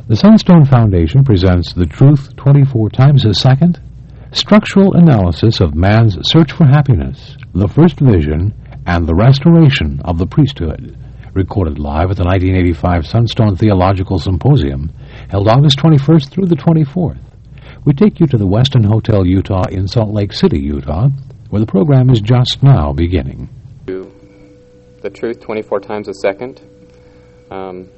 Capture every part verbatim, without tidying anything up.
The Sunstone Foundation presents The Truth twenty-four Times a Second, Structural Analysis of Man's Search for Happiness, the First Vision, and the Restoration of the Priesthood, recorded live at the nineteen eighty-five Sunstone Theological Symposium, held August twenty-first through the twenty-fourth. We take you to the Westin Hotel, Utah in Salt Lake City, Utah, where the program is just now beginning. The Truth twenty-four Times a Second. Um,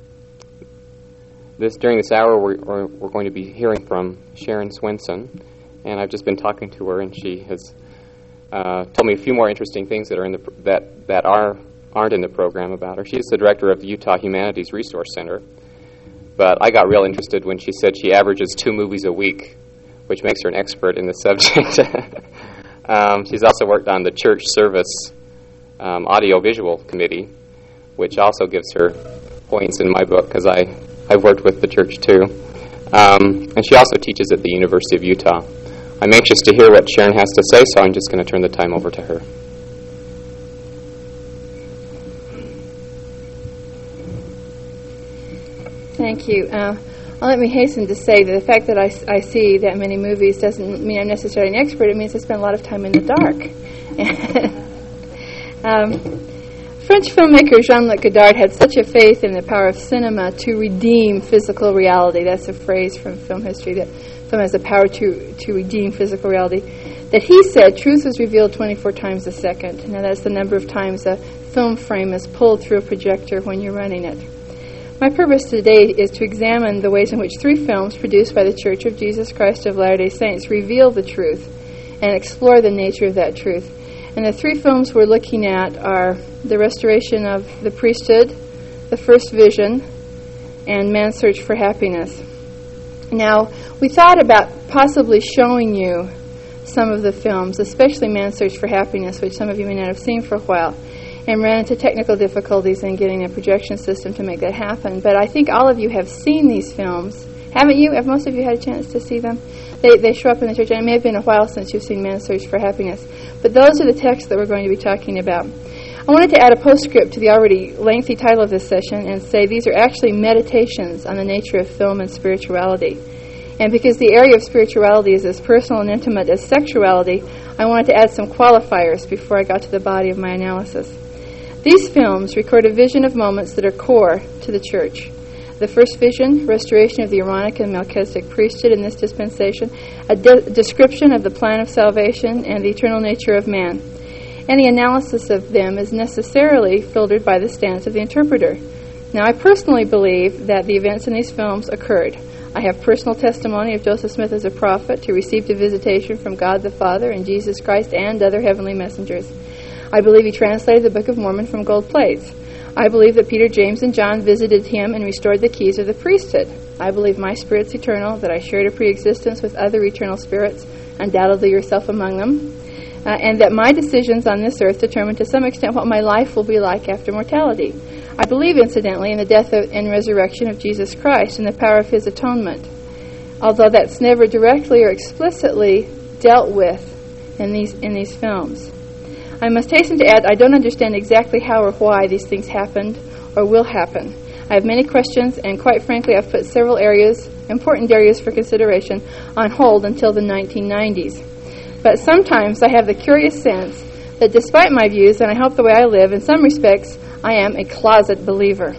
this During this hour, we're, we're going to be hearing from Sharon Swenson, and I've just been talking to her, and she has uh, told me a few more interesting things that are in the that that are aren't in the program about her. She is the director of the Utah Humanities Resource Center, but I got real interested when she said she averages two movies a week, which makes her an expert in the subject. um, she's also worked on the church service um, audio-visual committee, which also gives her points in my book because I I've worked with the church too. Um, and she also teaches at the University of Utah. I'm anxious to hear what Sharon has to say, so I'm just going to turn the time over to her. Thank you. Uh, well, let me hasten to say that the fact that I, I see that many movies doesn't mean I'm necessarily an expert. It means I spend a lot of time in the dark. um, French filmmaker Jean-Luc Godard had such a faith in the power of cinema to redeem physical reality. That's a phrase from film history, that film has the power to, to redeem physical reality, that he said truth was revealed twenty-four times a second. Now that's the number of times a film frame is pulled through a projector when you're running it. My purpose today is to examine the ways in which three films produced by the Church of Jesus Christ of Latter-day Saints reveal the truth and explore the nature of that truth. And the three films we're looking at are The Restoration of the Priesthood, The First Vision, and Man's Search for Happiness. Now, we thought about possibly showing you some of the films, especially Man's Search for Happiness, which some of you may not have seen for a while, and ran into technical difficulties in getting a projection system to make that happen. But I think all of you have seen these films. Haven't you? Have most of you had a chance to see them? They they show up in the church, and it may have been a while since you've seen Man's Search for Happiness. But those are the texts that we're going to be talking about. I wanted to add a postscript to the already lengthy title of this session and say these are actually meditations on the nature of film and spirituality. And because the area of spirituality is as personal and intimate as sexuality, I wanted to add some qualifiers before I got to the body of my analysis. These films record a vision of moments that are core to the church. The First Vision, restoration of the Aaronic and Melchizedek priesthood in this dispensation, a de- description of the plan of salvation and the eternal nature of man. Any analysis of them is necessarily filtered by the stance of the interpreter. Now, I personally believe that the events in these films occurred. I have personal testimony of Joseph Smith as a prophet who received a visitation from God the Father and Jesus Christ and other heavenly messengers. I believe he translated the Book of Mormon from gold plates. I believe that Peter, James, and John visited him and restored the keys of the priesthood. I believe my spirit's eternal, that I shared a pre-existence with other eternal spirits, undoubtedly yourself among them, uh, and that my decisions on this earth determine to some extent what my life will be like after mortality. I believe, incidentally, in the death of, and resurrection of Jesus Christ and the power of his atonement, although that's never directly or explicitly dealt with in these in these films. I must hasten to add, I don't understand exactly how or why these things happened or will happen. I have many questions, and quite frankly, I've put several areas, important areas for consideration, on hold until the nineteen nineties. But sometimes I have the curious sense that despite my views, and I hope the way I live, in some respects, I am a closet believer.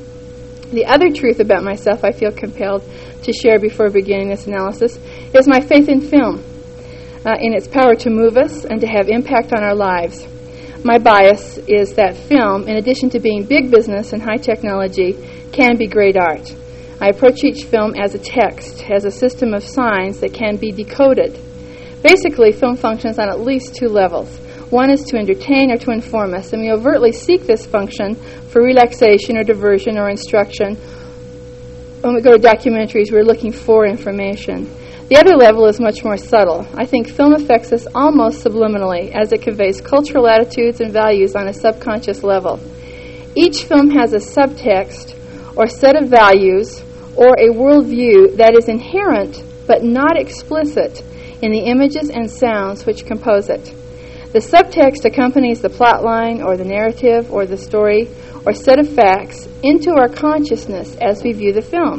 The other truth about myself I feel compelled to share before beginning this analysis is my faith in film. Uh, in its power to move us and to have impact on our lives. My bias is that film, in addition to being big business and high technology, can be great art. I approach each film as a text, as a system of signs that can be decoded. Basically, film functions on at least two levels. One is to entertain or to inform us, and we overtly seek this function for relaxation or diversion or instruction. When we go to documentaries, we're looking for information. The other level is much more subtle. I think film affects us almost subliminally as it conveys cultural attitudes and values on a subconscious level. Each film has a subtext or set of values or a worldview that is inherent but not explicit in the images and sounds which compose it. The subtext accompanies the plot line or the narrative or the story or set of facts into our consciousness as we view the film.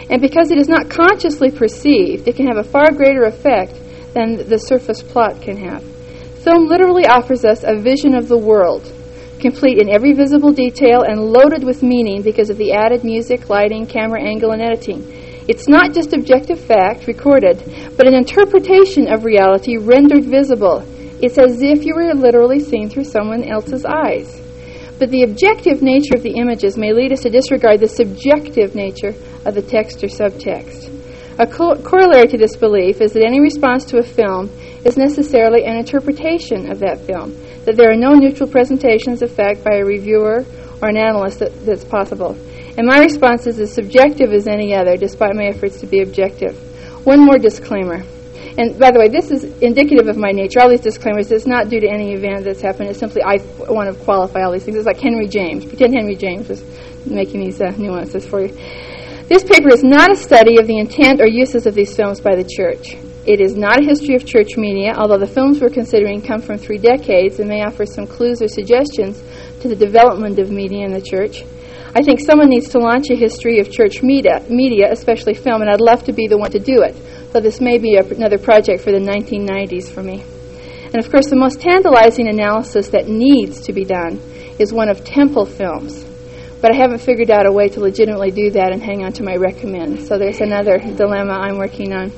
And because it is not consciously perceived, it can have a far greater effect than the surface plot can have. Film literally offers us a vision of the world, complete in every visible detail and loaded with meaning because of the added music, lighting, camera angle, and editing. It's not just objective fact recorded, but an interpretation of reality rendered visible. It's as if you were literally seen through someone else's eyes. But the objective nature of the images may lead us to disregard the subjective nature of the text or subtext. A co- corollary to this belief is that any response to a film is necessarily an interpretation of that film, that there are no neutral presentations of fact by a reviewer or an analyst that, that's possible. And my response is as subjective as any other, despite my efforts to be objective. One more disclaimer. And by the way, this is indicative of my nature. All these disclaimers, it's not due to any event that's happened. It's simply I want to qualify all these things. It's like Henry James. Pretend Henry James was making these uh, nuances for you. This paper is not a study of the intent or uses of these films by the church. It is not a history of church media, although the films we're considering come from three decades and may offer some clues or suggestions to the development of media in the church. I think someone needs to launch a history of church media, media, especially film, and I'd love to be the one to do it. So this may be a, another project for the nineteen nineties for me. And of course, the most tantalizing analysis that needs to be done is one of temple films. But I haven't figured out a way to legitimately do that and hang on to my recommend. So there's another dilemma I'm working on.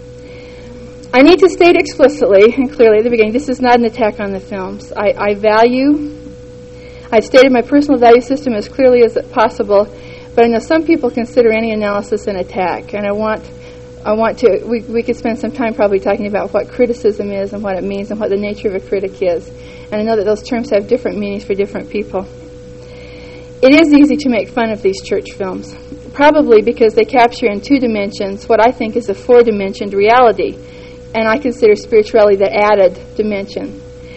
I need to state explicitly and clearly at the beginning, this is not an attack on the films. I, I value, I've stated my personal value system as clearly as possible, but I know some people consider any analysis an attack, and I want I want to, we, we could spend some time probably talking about what criticism is and what it means and what the nature of a critic is. And I know that those terms have different meanings for different people. It is easy to make fun of these church films, probably because they capture in two dimensions what I think is a four-dimensioned reality, and I consider spirituality the added dimension.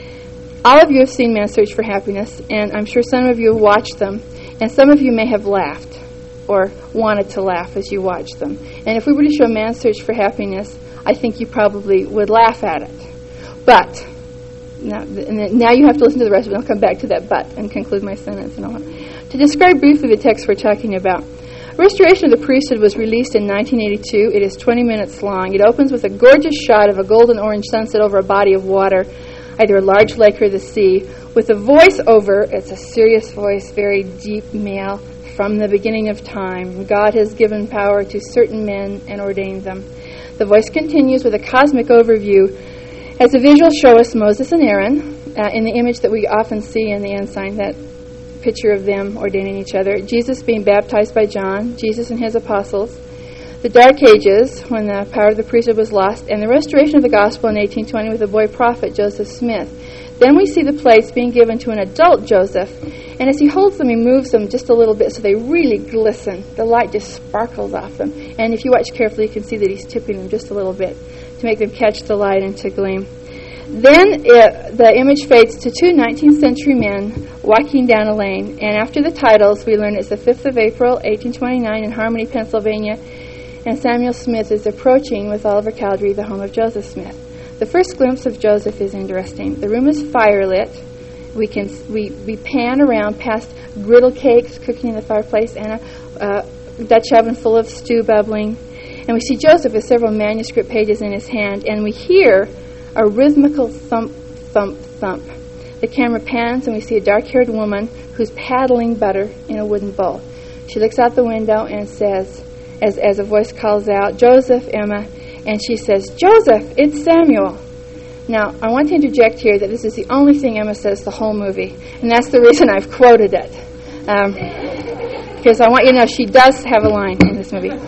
All of you have seen Man's Search for Happiness, and I'm sure some of you have watched them, and some of you may have laughed or wanted to laugh as you watched them. And if we were to show Man's Search for Happiness, I think you probably would laugh at it. But, now, now you have to listen to the rest of it. I'll come back to that but and conclude my sentence. And all that. To describe briefly the text we're talking about, Restoration of the Priesthood was released in nineteen eighty-two. It is twenty minutes long. It opens with a gorgeous shot of a golden-orange sunset over a body of water, either a large lake or the sea, with a voice-over. It's a serious voice, very deep male. From the beginning of time, God has given power to certain men and ordained them. The voice continues with a cosmic overview as the visuals show us Moses and Aaron uh, in the image that we often see in the ensign, that picture of them ordaining each other. Jesus being baptized by John, Jesus and his apostles. The Dark Ages, when the power of the priesthood was lost, and the restoration of the gospel in eighteen twenty with the boy prophet Joseph Smith. Then we see the plates being given to an adult Joseph, and as he holds them, he moves them just a little bit so they really glisten. The light just sparkles off them. And if you watch carefully, you can see that he's tipping them just a little bit to make them catch the light and to gleam. Then it, the image fades to two nineteenth century men walking down a lane, and after the titles, we learn it's the fifth of April, eighteen twenty-nine, in Harmony, Pennsylvania, and Samuel Smith is approaching with Oliver Cowdery, the home of Joseph Smith. The first glimpse of Joseph is interesting. The room is firelit. We can we, we pan around past griddle cakes cooking in the fireplace and a uh, Dutch oven full of stew bubbling. And we see Joseph with several manuscript pages in his hand, and we hear a rhythmical thump, thump, thump. The camera pans, and we see a dark-haired woman who's paddling butter in a wooden bowl. She looks out the window and says, as, as a voice calls out, "Joseph, Emma," and she says, "Joseph, it's Samuel." Now, I want to interject here that this is the only thing Emma says the whole movie, and that's the reason I've quoted it. Um, because I want you to know she does have a line in this movie.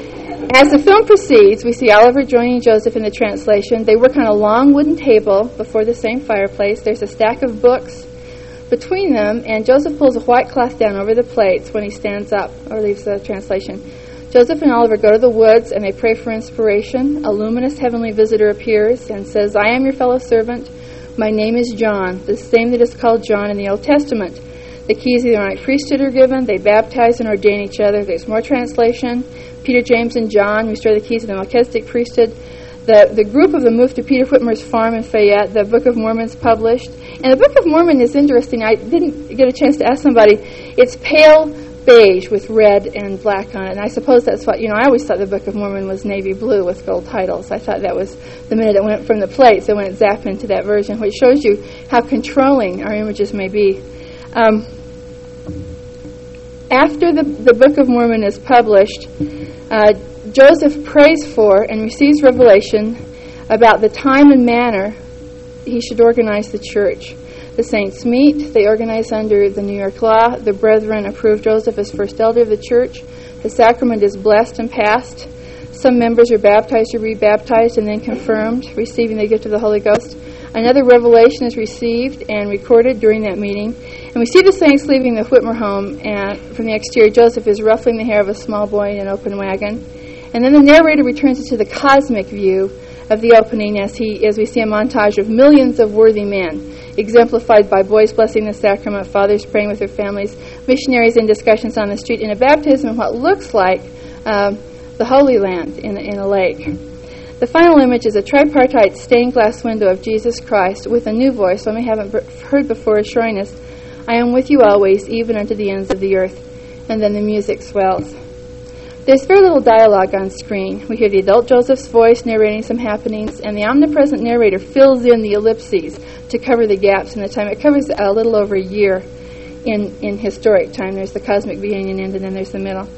As the film proceeds, we see Oliver joining Joseph in the translation. They work on a long wooden table before the same fireplace. There's a stack of books between them, and Joseph pulls a white cloth down over the plates when he stands up or leaves the translation. Joseph and Oliver go to the woods, and they pray for inspiration. A luminous heavenly visitor appears and says, "I am your fellow servant. My name is John," the same that is called John in the Old Testament. The keys of the Aaronic priesthood are given. They baptize and ordain each other. There's more translation. Peter, James, and John restore the keys of the Melchizedek priesthood. The, the group of them moved to Peter Whitmer's farm in Fayette. The Book of Mormon's published. And the Book of Mormon is interesting. I didn't get a chance to ask somebody. It's pale beige with red and black on it. And I suppose that's what, you know, I always thought the Book of Mormon was navy blue with gold titles. I thought that was the minute it went from the plates, it went zap into that version, which shows you how controlling our images may be. Um, after the, the Book of Mormon is published, uh, Joseph prays for and receives revelation about the time and manner he should organize the church. The saints meet. They organize under the New York law. The brethren approve Joseph as first elder of the church. The sacrament is blessed and passed. Some members are baptized or rebaptized and then confirmed, receiving the gift of the Holy Ghost. Another revelation is received and recorded during that meeting. And we see the saints leaving the Whitmer home, and from the exterior, Joseph is ruffling the hair of a small boy in an open wagon. And then the narrator returns us to the cosmic view of the opening as he as we see a montage of millions of worthy men, exemplified by boys blessing the sacrament, fathers praying with their families, missionaries in discussions on the street, and a baptism in what looks like um, the Holy Land in, in a lake. The final image is a tripartite stained glass window of Jesus Christ with a new voice, one we haven't heard before, assuring us, "I am with you always, even unto the ends of the earth." And then the music swells. There's very little dialogue on screen. We hear the adult Joseph's voice narrating some happenings, and the omnipresent narrator fills in the ellipses to cover the gaps in the time. It covers a little over a year in, in historic time. There's the cosmic beginning and end, and then there's the middle.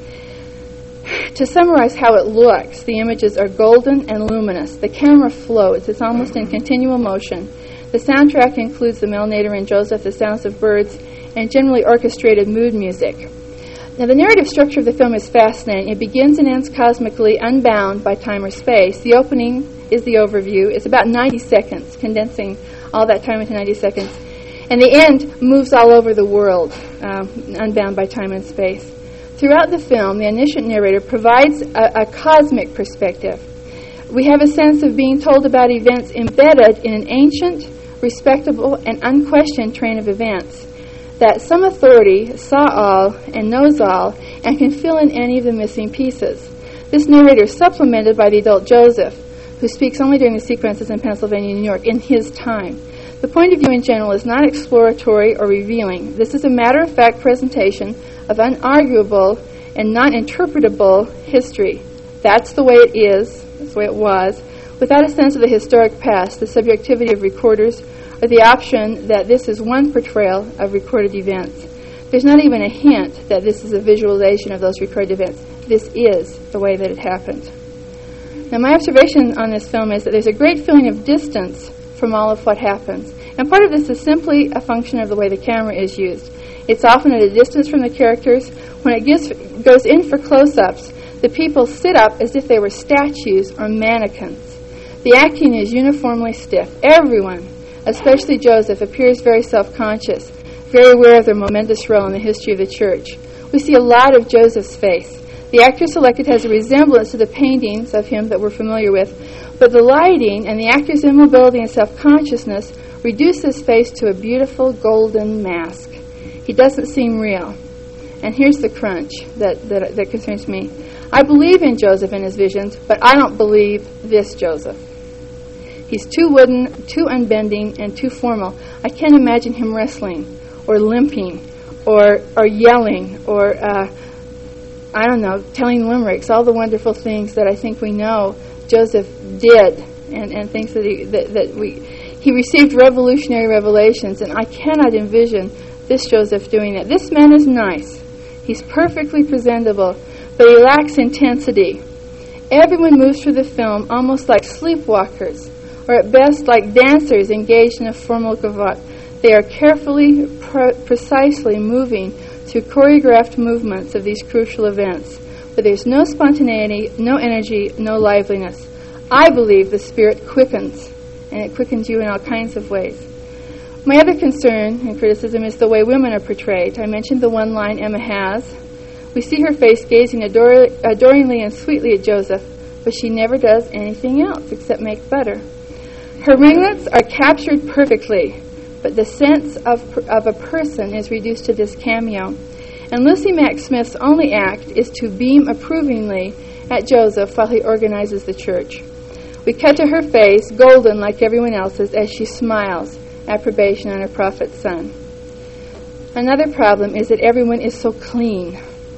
To summarize how it looks, the images are golden and luminous. The camera floats. It's almost in continual motion. The soundtrack includes the male nadir and Joseph, the sounds of birds, and generally orchestrated mood music. Now, the narrative structure of the film is fascinating. It begins and ends cosmically, unbound by time or space. The opening is the overview. It's about ninety seconds, condensing all that time into ninety seconds. And the end moves all over the world, um, unbound by time and space. Throughout the film, the omniscient narrator provides a, a cosmic perspective. We have a sense of being told about events embedded in an ancient, respectable, and unquestioned train of events, that some authority saw all and knows all and can fill in any of the missing pieces. This narrator is supplemented by the adult Joseph, who speaks only during the sequences in Pennsylvania and New York in his time. The point of view in general is not exploratory or revealing. This is a matter-of-fact presentation of unarguable and non-interpretable history. That's the way it is, that's the way it was, without a sense of the historic past, the subjectivity of recorders, or the option that this is one portrayal of recorded events. There's not even a hint that this is a visualization of those recorded events. This is the way that it happened. Now, my observation on this film is that there's a great feeling of distance from all of what happens. And part of this is simply a function of the way the camera is used. It's often at a distance from the characters. When it gives, goes in for close-ups, the people sit up as if they were statues or mannequins. The acting is uniformly stiff. Everyone, especially Joseph, appears very self-conscious, very aware of their momentous role in the history of the church. We see a lot of Joseph's face. The actor selected has a resemblance to the paintings of him that we're familiar with, but the lighting and the actor's immobility and self-consciousness reduce his face to a beautiful golden mask. He doesn't seem real. And here's the crunch that, that, that concerns me. I believe in Joseph and his visions, but I don't believe this Joseph. He's too wooden, too unbending, and too formal. I can't imagine him wrestling or limping or or yelling or, uh, I don't know, telling limericks, all the wonderful things that I think we know Joseph did and, and things that, he, that, that we... He received revolutionary revelations, and I cannot envision this Joseph doing that. This man is nice. He's perfectly presentable, but he lacks intensity. Everyone moves through the film almost like sleepwalkers, or at best like dancers engaged in a formal gavotte. They are carefully, pre- precisely moving through choreographed movements of these crucial events, but there's no spontaneity, no energy, no liveliness. I believe the Spirit quickens, and it quickens you in all kinds of ways. My other concern and criticism is the way women are portrayed. I mentioned the one line Emma has. We see her face gazing ador- adoringly and sweetly at Joseph, but she never does anything else except make butter. Her ringlets are captured perfectly, but the sense of, of a person is reduced to this cameo. And Lucy Mack Smith's only act is to beam approvingly at Joseph while he organizes the church. We cut to her face, golden like everyone else's, as she smiles approbation on her prophet's son. Another problem is that everyone is so clean.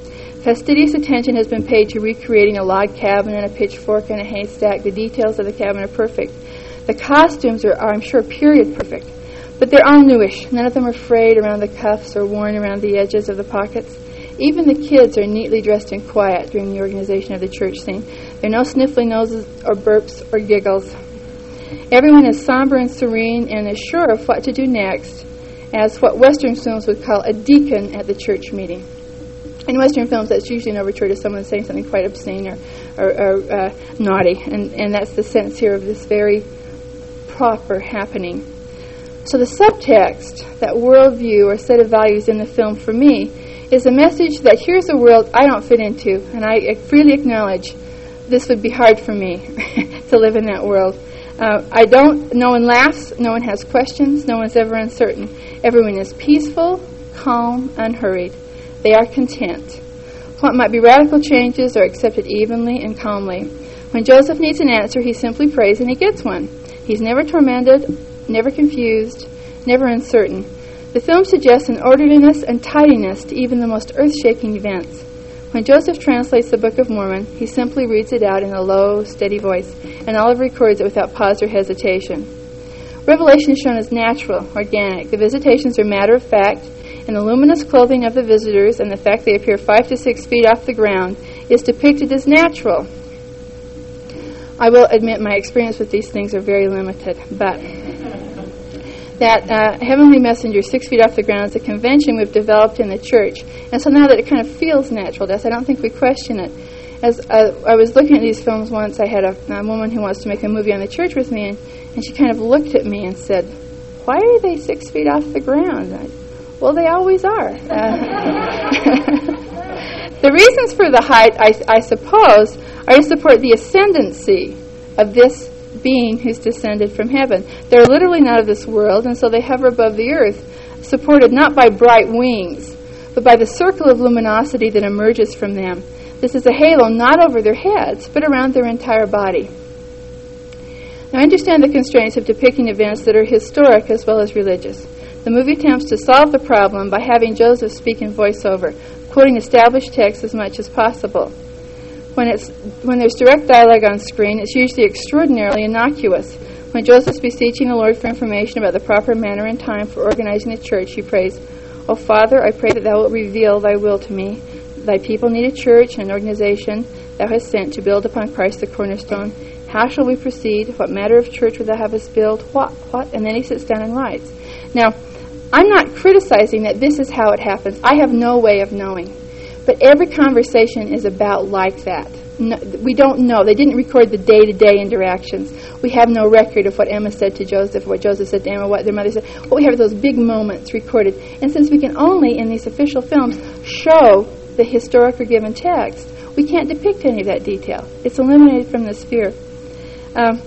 Fastidious attention has been paid to recreating a log cabin and a pitchfork and a haystack. The details of the cabin are perfect. The costumes are, are, I'm sure, period perfect. But they're all newish. None of them are frayed around the cuffs or worn around the edges of the pockets. Even the kids are neatly dressed and quiet during the organization of the church scene. There are no sniffly noses or burps or giggles. Everyone is somber and serene and is sure of what to do next, as what Western films would call a deacon at the church meeting. In Western films, that's usually an overture to someone saying something quite obscene or, or, or uh, naughty, and, and that's the sense here of this very proper happening. So the subtext, that worldview or set of values in the film for me, is a message that here's a world I don't fit into, and I freely acknowledge this would be hard for me to live in that world. Uh, I don't, no one laughs, no one has questions, no one's ever uncertain. Everyone is peaceful, calm, unhurried. They are content. What might be radical changes are accepted evenly and calmly. When Joseph needs an answer, he simply prays and he gets one. He's never tormented, never confused, never uncertain. The film suggests an orderliness and tidiness to even the most earth-shaking events. When Joseph translates the Book of Mormon, he simply reads it out in a low, steady voice, and Olive records it without pause or hesitation. Revelation is shown as natural, organic. The visitations are matter of fact, and the luminous clothing of the visitors and the fact they appear five to six feet off the ground is depicted as natural. I will admit my experience with these things are very limited, but that uh, heavenly messenger six feet off the ground is a convention we've developed in the church, and so now that it kind of feels natural to us, I don't think we question it. As uh, I was looking at these films once, I had a, a woman who wants to make a movie on the church with me, and, and she kind of looked at me and said, "Why are they six feet off the ground?" I, well, they always are. Uh, the reasons for the height, I, I suppose, are to support the ascendancy of this being who's descended from heaven. They're literally not of this world, and so they hover above the earth, supported not by bright wings, but by the circle of luminosity that emerges from them. This is a halo not over their heads, but around their entire body. Now, I understand the constraints of depicting events that are historic as well as religious. The movie attempts to solve the problem by having Joseph speak in voiceover, quoting established texts as much as possible. When it's when there's direct dialogue on screen, it's usually extraordinarily innocuous. When Joseph's beseeching the Lord for information about the proper manner and time for organizing the church, he prays, "O Father, I pray that thou wilt reveal thy will to me. Thy people need a church and an organization thou hast sent to build upon Christ the cornerstone. How shall we proceed? What manner of church wilt thou have us build? What? What?" And then he sits down and writes. Now, I'm not criticizing that this is how it happens. I have no way of knowing. But every conversation is about like that. No, we don't know. They didn't record the day-to-day interactions. We have no record of what Emma said to Joseph, what Joseph said to Emma, what their mother said. What we have are those big moments recorded. And since we can only, in these official films, show the historic or given text, we can't depict any of that detail. It's eliminated from the sphere. Um,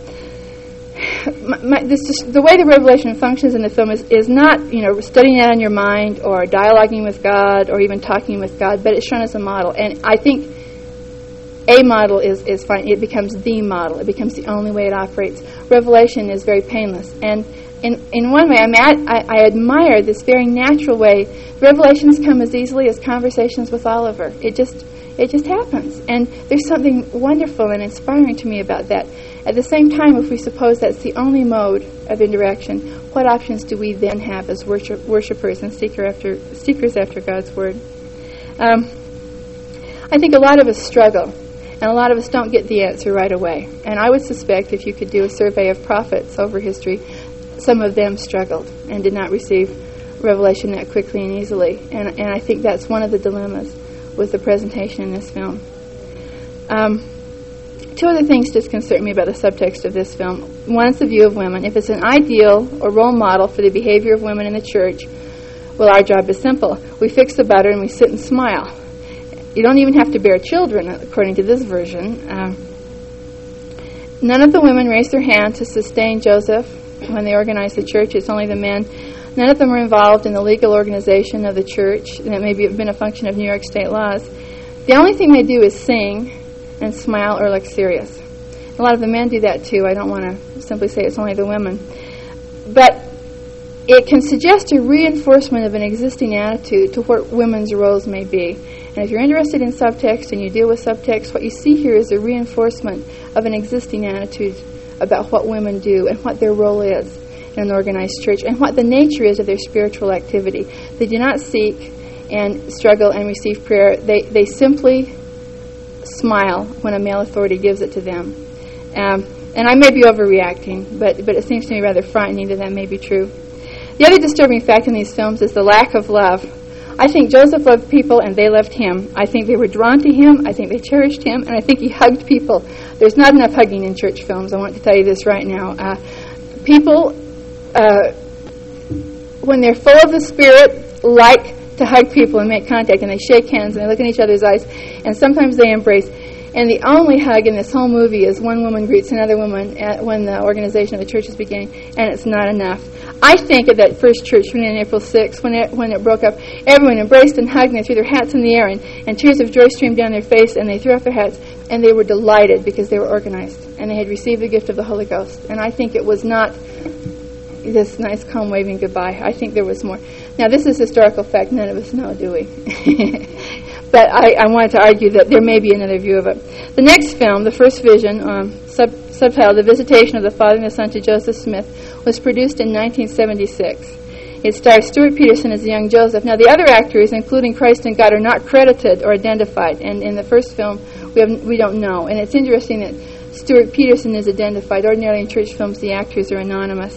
My, my, this just, the way the revelation functions in the film is, is not, you know, studying it on your mind or dialoguing with God or even talking with God, but it's shown as a model. And I think a model is, is fine. It becomes the model. It becomes the only way it operates. Revelation is very painless. And in, in one way, I'm at, I, I admire this very natural way. Revelations come as easily as conversations with Oliver. It just, it just happens. And there's something wonderful and inspiring to me about that. At the same time, if we suppose that's the only mode of interaction, what options do we then have as worship, worshipers and seeker after, seekers after God's Word? Um, I think a lot of us struggle, and a lot of us don't get the answer right away. And I would suspect if you could do a survey of prophets over history, some of them struggled and did not receive revelation that quickly and easily. And, and I think that's one of the dilemmas with the presentation in this film. Um, Two other things disconcert me about the subtext of this film. One is the view of women. If it's an ideal or role model for the behavior of women in the church, well, our job is simple. We fix the butter and we sit and smile. You don't even have to bear children, according to this version. Um, none of the women raise their hand to sustain Joseph when they organize the church. It's only the men. None of them are involved in the legal organization of the church. That may have been a function of New York state laws. The only thing they do is sing and smile or look serious. A lot of the men do that too. I don't want to simply say it's only the women. But it can suggest a reinforcement of an existing attitude to what women's roles may be. And if you're interested in subtext and you deal with subtext, what you see here is a reinforcement of an existing attitude about what women do and what their role is in an organized church and what the nature is of their spiritual activity. They do not seek and struggle and receive prayer. They, they simply smile when a male authority gives it to them. Um, and I may be overreacting, but, but it seems to me rather frightening that that may be true. The other disturbing fact in these films is the lack of love. I think Joseph loved people and they loved him. I think they were drawn to him. I think they cherished him. And I think he hugged people. There's not enough hugging in church films. I want to tell you this right now. Uh, people, uh, when they're full of the Spirit, like to hug people and make contact. And they shake hands and they look in each other's eyes. And sometimes they embrace. And the only hug in this whole movie is one woman greets another woman at, when the organization of the church is beginning. And it's not enough. I think of that first church meeting on April sixth, when it, when it broke up, everyone embraced and hugged, and they threw their hats in the air, and, and tears of joy streamed down their face, and they threw off their hats, and they were delighted because they were organized, and they had received the gift of the Holy Ghost. And I think it was not this nice, calm, waving goodbye. I think there was more. Now, this is historical fact. None of us know, do we? But I, I wanted to argue that there may be another view of it. The next film, The First Vision, um, sub, subtitled The Visitation of the Father and the Son to Joseph Smith, was produced in nineteen seventy-six. It stars Stuart Peterson as the young Joseph. Now, the other actors, including Christ and God, are not credited or identified. And in the first film, we have, we don't know. And it's interesting that Stuart Peterson is identified. Ordinarily in church films, the actors are anonymous.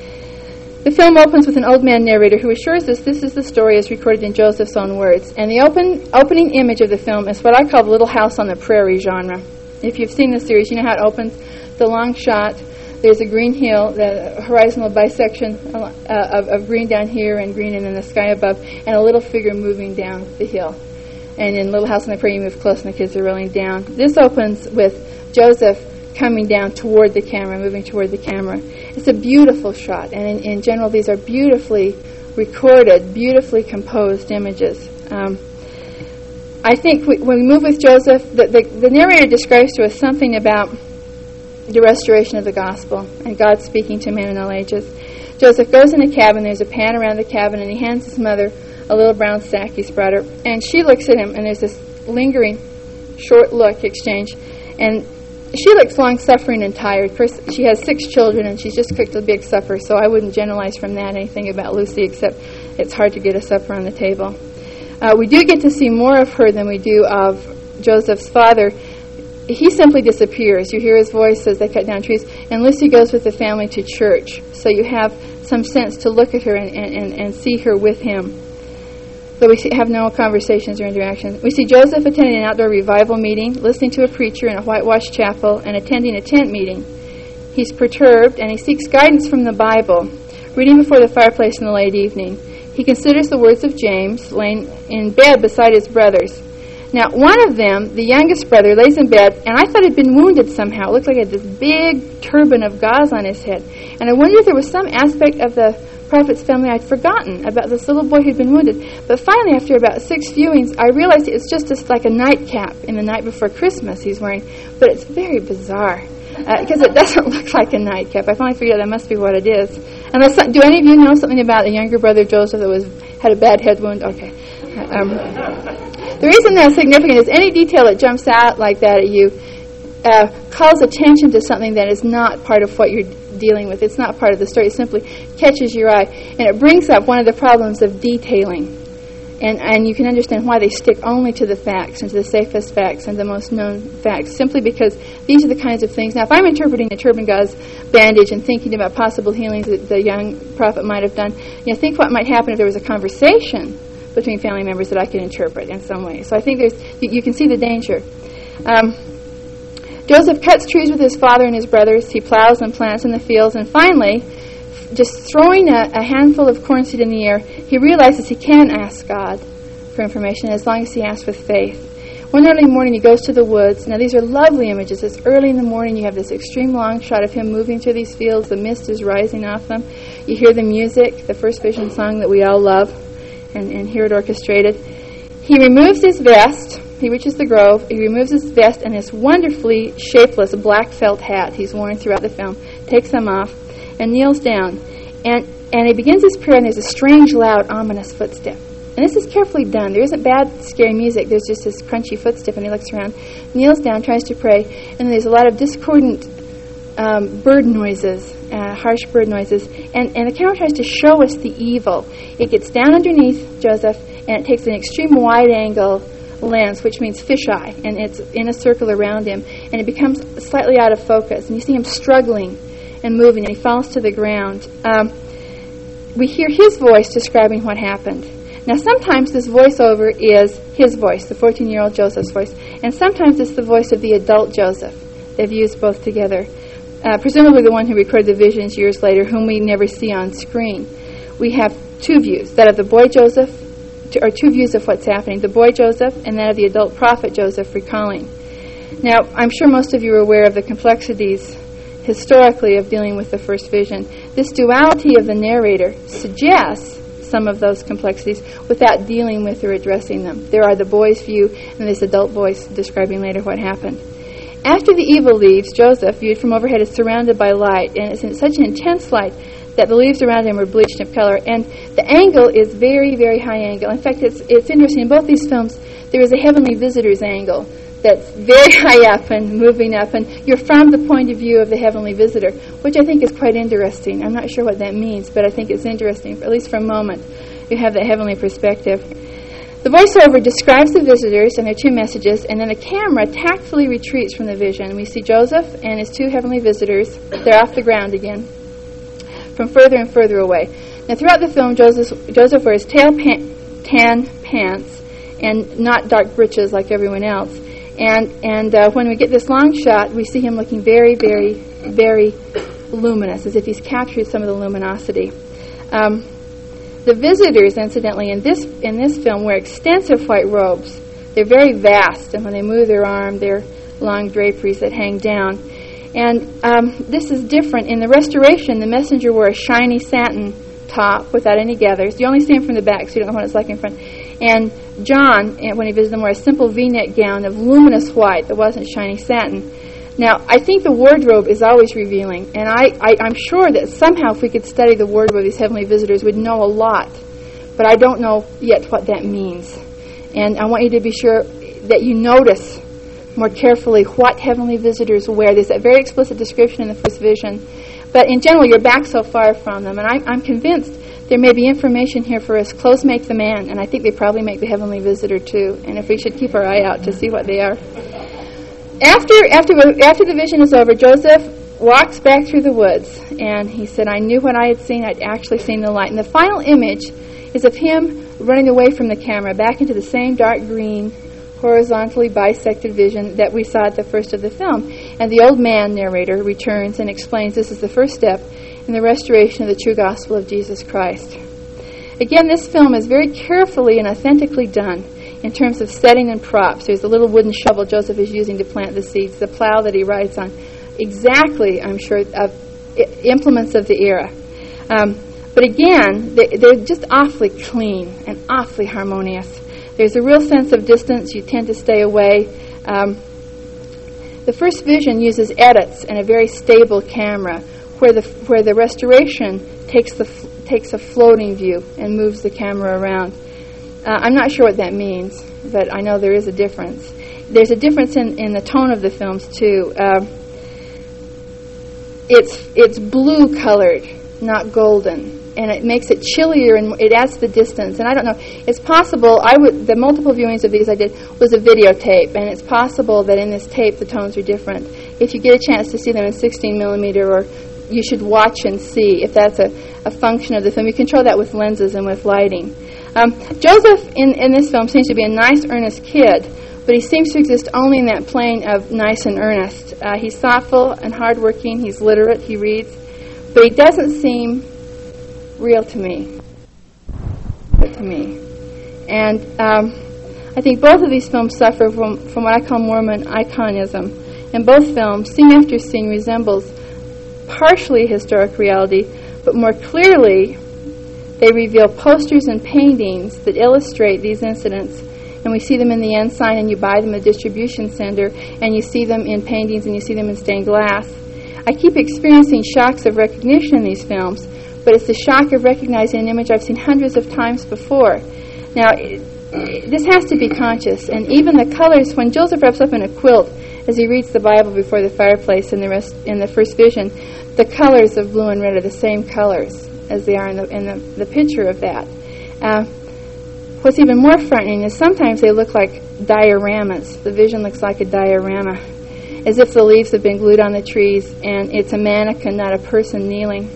The film opens with an old man narrator who assures us this is the story as recorded in Joseph's own words. And the open opening image of the film is what I call the Little House on the Prairie genre. If you've seen the series, you know how it opens. The long shot. There's a green hill, the horizontal bisection uh, of, of green down here and green and in the sky above, and a little figure moving down the hill. And in Little House on the Prairie, you move close and the kids are rolling down. This opens with Joseph coming down toward the camera, moving toward the camera. It's a beautiful shot, and in, in general, these are beautifully recorded, beautifully composed images. Um, I think we, when we move with Joseph, the, the, the narrator describes to us something about the restoration of the gospel and God speaking to men in all ages. Joseph goes in a cabin. There's a pan around the cabin, and he hands his mother a little brown sack he's brought her. And she looks at him, and there's this lingering, short look exchange. And she looks long-suffering and tired. Of course, she has six children, and she's just cooked a big supper, so I wouldn't generalize from that anything about Lucy, except it's hard to get a supper on the table. Uh, we do get to see more of her than we do of Joseph's father. He simply disappears. You hear his voice as they cut down trees, and Lucy goes with the family to church. So you have some sense to look at her and, and, and see her with him. But we see, have no conversations or interactions. We see Joseph attending an outdoor revival meeting, listening to a preacher in a whitewashed chapel, and attending a tent meeting. He's perturbed, and he seeks guidance from the Bible, reading before the fireplace in the late evening. He considers the words of James, laying in bed beside his brothers. Now, one of them, the youngest brother, lays in bed, and I thought he'd been wounded somehow. It looked like he had this big turban of gauze on his head. And I wondered if there was some aspect of the prophet's family I'd forgotten about this little boy who'd been wounded. But finally, after about six viewings, I realized it was just a, like a nightcap in the night before Christmas he's wearing. But it's very bizarre, because uh, it doesn't look like a nightcap. I finally figured out that must be what it is. Unless, do any of you know something about a younger brother, Joseph, that was had a bad head wound? Okay. Um, the reason that's significant is any detail that jumps out like that at you uh, calls attention to something that is not part of what you're dealing with. It's not part of the story. It simply catches your eye. And it brings up one of the problems of detailing. And and you can understand why they stick only to the facts and to the safest facts and the most known facts, simply because these are the kinds of things. Now, if I'm interpreting a turban gauze bandage and thinking about possible healings that the young prophet might have done, you know, think what might happen if there was a conversation between family members that I can interpret in some way. So I think there's you, you can see the danger. Um, Joseph cuts trees with his father and his brothers. He plows and plants in the fields. And finally, just throwing a, a handful of corn seed in the air, he realizes he can ask God for information as long as he asks with faith. One early morning, he goes to the woods. Now, these are lovely images. It's early in the morning. You have this extreme long shot of him moving through these fields. The mist is rising off them. You hear the music, the First Vision song that we all love and, and hear it orchestrated. He removes his vest. He reaches the grove. He removes his vest and his wonderfully shapeless black felt hat he's worn throughout the film, takes them off, and kneels down. And and he begins his prayer, and there's a strange, loud, ominous footstep. And this is carefully done. There isn't bad, scary music. There's just this crunchy footstep, and he looks around, kneels down, tries to pray, and then there's a lot of discordant um, bird noises, uh, harsh bird noises, and, and the camera tries to show us the evil. It gets down underneath Joseph, and it takes an extreme wide-angle lens, which means fisheye, and it's in a circle around him, and it becomes slightly out of focus, and you see him struggling and moving, and he falls to the ground. Um, we hear his voice describing what happened. Now, sometimes this voiceover is his voice, the fourteen-year-old Joseph's voice, and sometimes it's the voice of the adult Joseph. They've used both together, uh, presumably the one who recorded the visions years later, whom we never see on screen. We have two views, that of the boy Joseph, or two views of what's happening, the boy Joseph and that of the adult prophet Joseph recalling. Now, I'm sure most of you are aware of the complexities historically of dealing with the first vision. This duality of the narrator suggests some of those complexities without dealing with or addressing them. There are the boy's view and this adult voice describing later what happened. After the evil leaves, Joseph, viewed from overhead, is surrounded by light, and it's in such an intense light that the leaves around him are bleached in color, and the angle is very, very high angle. In fact, it's it's interesting. In both these films, there is a heavenly visitor's angle that's very high up and moving up, and you're from the point of view of the heavenly visitor, which I think is quite interesting. I'm not sure what that means, but I think it's interesting, at least for a moment. You have that heavenly perspective. The voiceover describes the visitors and their two messages, and then the camera tactfully retreats from the vision. We see Joseph and his two heavenly visitors. They're off the ground again, from further and further away. Now, throughout the film, Joseph, Joseph wears tail pan, tan pants and not dark breeches like everyone else. And and uh, when we get this long shot, we see him looking very, very, very luminous, as if he's captured some of the luminosity. Um, the visitors, incidentally, in this in this film wear extensive white robes. They're very vast, and when they move their arm, they're long draperies that hang down. And um, this is different. In the restoration, the messenger wore a shiny satin top without any gathers. You only see him from the back, so you don't know what it's like in front. And John, when he visited them, wore a simple V-neck gown of luminous white that wasn't shiny satin. Now, I think the wardrobe is always revealing, and I, I, I'm sure that somehow if we could study the wardrobe of these heavenly visitors, we'd know a lot. But I don't know yet what that means. And I want you to be sure that you notice more carefully what heavenly visitors wear. There's a very explicit description in the first vision. But in general, you're back so far from them, and I, I'm convinced there may be information here for us. Clothes make the man, and I think they probably make the heavenly visitor too. And if we should keep our eye out to see what they are. After after after the vision is over, Joseph walks back through the woods, and he said, "I knew what I had seen. I'd actually seen the light." And the final image is of him running away from the camera, back into the same dark green, horizontally bisected vision that we saw at the first of the film. And the old man narrator returns and explains this is the first step in the restoration of the true gospel of Jesus Christ. Again, this film is very carefully and authentically done in terms of setting and props. There's a little wooden shovel Joseph is using to plant the seeds, the plow that he rides on. Exactly, I'm sure, of implements of the era. Um, but again, they, they're just awfully clean and awfully harmonious. There's a real sense of distance. You tend to stay away. Um, the first vision uses edits and a very stable camera, where the where the restoration takes the takes a floating view and moves the camera around. Uh, I'm not sure what that means, but I know there is a difference. There's a difference in, in the tone of the films too. Uh, it's it's blue colored, not golden, and it makes it chillier and it adds the distance. And I don't know. It's possible. I would the multiple viewings of these I did was a videotape, and it's possible that in this tape the tones are different. If you get a chance to see them in sixteen millimeter, or you should watch and see if that's a, a function of the film. You control that with lenses and with lighting. Um, Joseph in, in this film seems to be a nice, earnest kid, but he seems to exist only in that plane of nice and earnest. Uh, he's thoughtful and hardworking. He's literate. He reads. But he doesn't seem real to me. But to me. And um, I think both of these films suffer from, from what I call Mormon iconism. In both films, scene after scene resembles partially historic reality, but more clearly they reveal posters and paintings that illustrate these incidents. And we see them in the Ensign, and you buy them at a distribution center, and you see them in paintings, and you see them in stained glass. I keep experiencing shocks of recognition in these films, but it's the shock of recognizing an image I've seen hundreds of times before. Now, it, it, this has to be conscious, and even the colors, when Joseph wraps up in a quilt as he reads the Bible before the fireplace in the rest, in the first vision, the colors of blue and red are the same colors as they are in the in the, the picture of that. Uh, what's even more frightening is sometimes they look like dioramas. The vision looks like a diorama, as if the leaves have been glued on the trees, and it's a mannequin, not a person kneeling.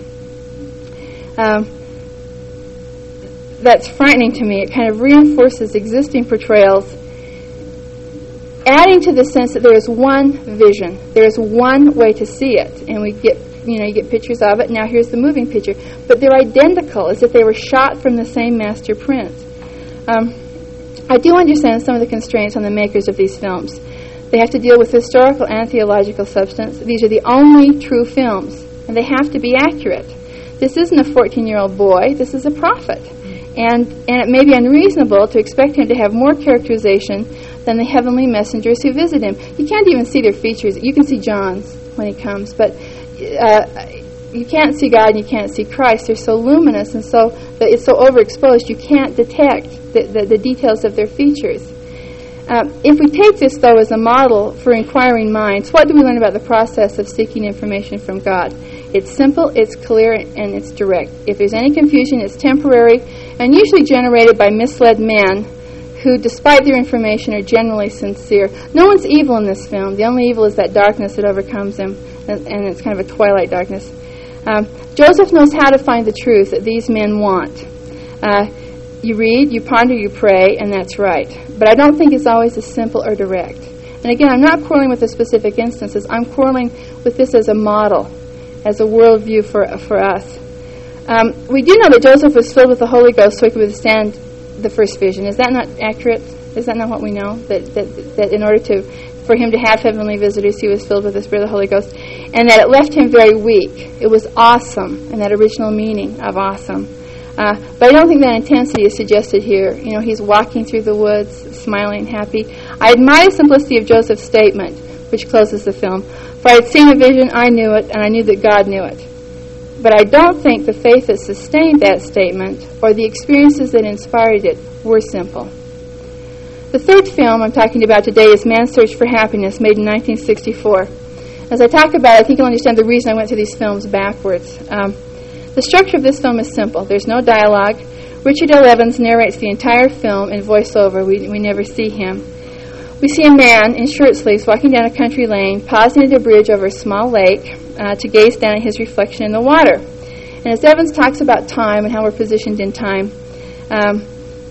Um, that's frightening to me. It kind of reinforces existing portrayals, adding to the sense that there is one vision. There is one way to see it, and we get, you know, you get pictures of it. Now here's the moving picture, but they're identical, as if they were shot from the same master print. Um, I do understand some of the constraints on the makers of these films. They have to deal with historical and theological substance. These are the only true films, and they have to be accurate. This isn't a fourteen-year-old boy. This is a prophet. And and it may be unreasonable to expect him to have more characterization than the heavenly messengers who visit him. You can't even see their features. You can see John's when he comes, but uh, you can't see God and you can't see Christ. They're so luminous and so it's so overexposed you can't detect the, the, the details of their features. Um, if we take this, though, as a model for inquiring minds, what do we learn about the process of seeking information from God? It's simple, it's clear, and it's direct. If there's any confusion, it's temporary and usually generated by misled men who, despite their information, are generally sincere. No one's evil in this film. The only evil is that darkness that overcomes him, and, and it's kind of a twilight darkness. Um, Joseph knows how to find the truth that these men want. Uh, you read, you ponder, you pray, and that's right. But I don't think it's always as simple or direct. And again, I'm not quarreling with the specific instances. I'm quarreling with this as a model, as a worldview for for us. Um, we do know that Joseph was filled with the Holy Ghost so he could withstand the first vision. Is that not accurate? Is that not what we know? That that, that in order to for him to have heavenly visitors, he was filled with the Spirit of the Holy Ghost, and that it left him very weak. It was awesome, in that original meaning of awesome. Uh, but I don't think that intensity is suggested here. You know, he's walking through the woods, smiling, happy. I admire the simplicity of Joseph's statement, which closes the film. For I had seen a vision, I knew it, and I knew that God knew it. But I don't think the faith that sustained that statement or the experiences that inspired it were simple. The third film I'm talking about today is Man's Search for Happiness, made in nineteen sixty-four. As I talk about it, I think you'll understand the reason I went through these films backwards. Um, the structure of this film is simple. There's no dialogue. Richard L. Evans narrates the entire film in voiceover. We, we never see him. We see a man in shirt sleeves walking down a country lane, pausing at a bridge over a small lake uh, to gaze down at his reflection in the water. And as Evans talks about time and how we're positioned in time, um,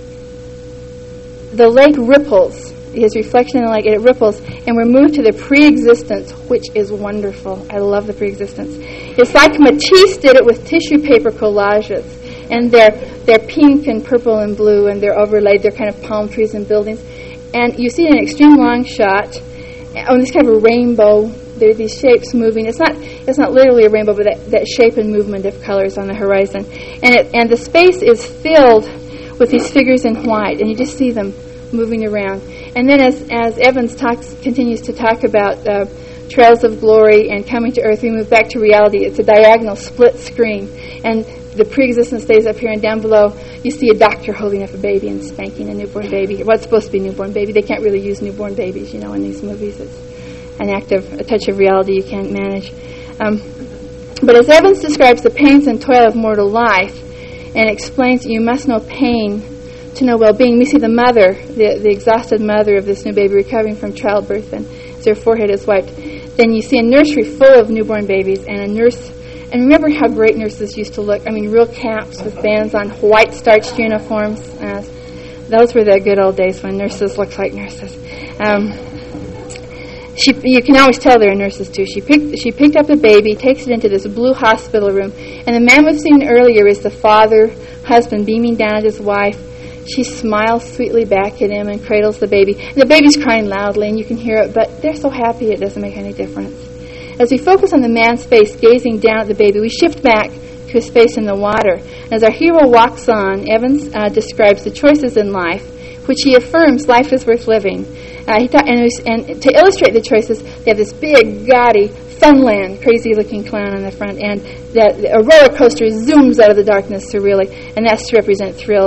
the lake ripples, his reflection in the lake, it ripples, and we're moved to the pre-existence, which is wonderful. I love the pre-existence. It's like Matisse did it with tissue paper collages, and they're, they're pink and purple and blue, and they're overlaid, they're kind of palm trees and buildings. And you see an extreme long shot on this kind of a rainbow. There are these shapes moving. It's not it's not literally a rainbow, but that, that shape and movement of colors on the horizon. And it, and the space is filled with these figures in white, and you just see them moving around. And then as as Evans talks, continues to talk about uh, trails of glory and coming to earth, we move back to reality. It's a diagonal split screen. And the pre-existence stays up here, and down below you see a doctor holding up a baby and spanking a newborn baby. What's supposed to be a newborn baby. They can't really use newborn babies, you know, in these movies. It's an act of, a touch of reality you can't manage. Um, but as Evans describes the pains and toil of mortal life and explains that you must know pain to know well-being, we see the mother, the, the exhausted mother of this new baby recovering from childbirth, and as her forehead is wiped. Then you see a nursery full of newborn babies and a nurse. And remember how great nurses used to look. I mean, real caps with bands on, white starched uniforms. Uh, those were the good old days when nurses looked like nurses. Um, she, you can always tell they're nurses, too. She picked, she picked up the baby, takes it into this blue hospital room. And the man we've seen earlier is the father, husband, beaming down at his wife. She smiles sweetly back at him and cradles the baby. And the baby's crying loudly, and you can hear it, but they're so happy it doesn't make any difference. As we focus on the man's face gazing down at the baby, we shift back to his face in the water. As our hero walks on, Evans uh, describes the choices in life, which he affirms life is worth living. Uh, he ta- and, was, and to illustrate the choices, they have this big, gaudy, Funland, crazy-looking clown on the front, and that a roller coaster zooms out of the darkness surreally, and that's to represent thrills.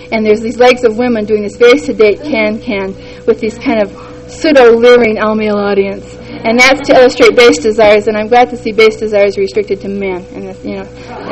And there's these legs of women doing this very sedate can-can with these kind of pseudo-leering all-male audience. And that's to illustrate base desires, and I'm glad to see base desires restricted to men. And this, you know.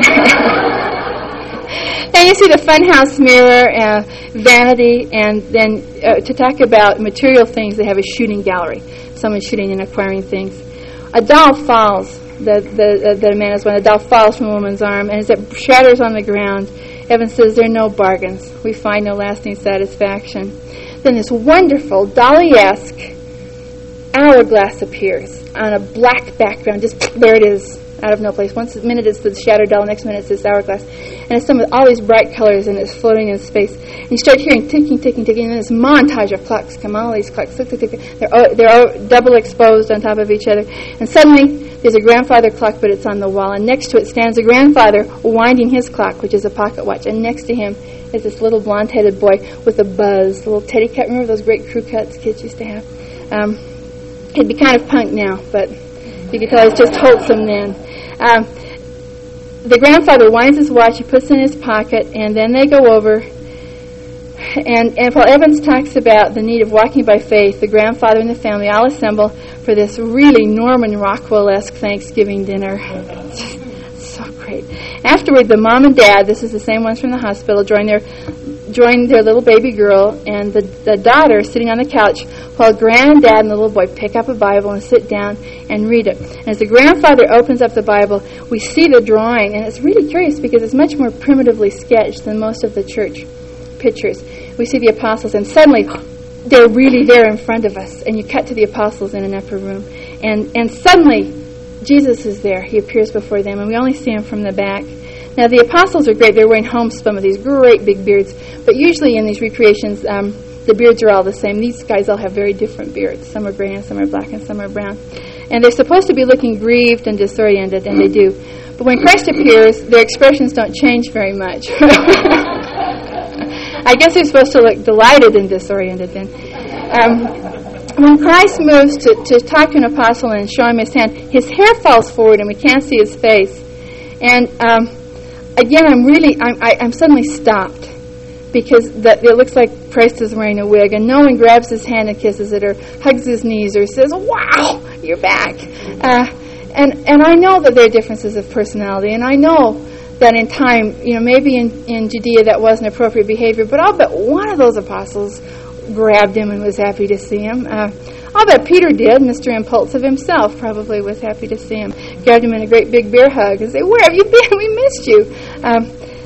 Then you see the funhouse mirror, uh, vanity, and then uh, to talk about material things, they have a shooting gallery. Someone shooting and acquiring things. A doll falls. The the, uh, the man is one. A doll falls from a woman's arm, and as it shatters on the ground, Evans says there are no bargains. We find no lasting satisfaction. Then this wonderful Dali-esque hourglass appears on a black background. Just there it is, out of no place. One minute it's the shattered doll, next minute it's this hourglass. And it's some with all these bright colors, and it's floating in space. And you start hearing ticking, ticking, ticking, and then this montage of clocks come. All these clocks, tick, tick, tick. They're, they're all double exposed on top of each other. And suddenly there's a grandfather clock, but it's on the wall. And next to it stands a grandfather winding his clock, which is a pocket watch. And next to him is this little blonde-headed boy with a buzz, a little teddy cut. Remember those great crew cuts kids used to have? Um, he'd be kind of punk now, but you could tell he was just wholesome then. Um, the grandfather winds his watch, he puts it in his pocket, and then they go over. And, and while Evans talks about the need of walking by faith, the grandfather and the family all assemble for this really Norman Rockwell-esque Thanksgiving dinner. So great. Afterward, the mom and dad, this is the same ones from the hospital, join their join their little baby girl and the, the daughter sitting on the couch while granddad and the little boy pick up a Bible and sit down and read it. And as the grandfather opens up the Bible, we see the drawing, and it's really curious because it's much more primitively sketched than most of the church pictures. We see the apostles, and suddenly they're really there in front of us, and you cut to the apostles in an upper room, and, and suddenly Jesus is there. He appears before them, and we only see him from the back. Now, the apostles are great. They're wearing homespun with these great big beards, but usually in these recreations, um, the beards are all the same. These guys all have very different beards. Some are gray, and some are black, and some are brown. And they're supposed to be looking grieved and disoriented, and they do. But when Christ appears, their expressions don't change very much. I guess they're supposed to look delighted and disoriented then. Um, when Christ moves to, to talk to an apostle and show him his hand, his hair falls forward and we can't see his face. And um, again, I'm really, I'm, I, I'm suddenly stopped because that it looks like Christ is wearing a wig, and no one grabs his hand and kisses it or hugs his knees or says, "Wow, you're back." Uh, and and I know that there are differences of personality, and I know that in time, you know, maybe in, in Judea that wasn't appropriate behavior, but I'll bet one of those apostles grabbed him and was happy to see him. Uh, I'll bet Peter did. Mister Impulsive himself probably was happy to see him. Grabbed him in a great big bear hug and said, "Where have you been? We missed you." Um,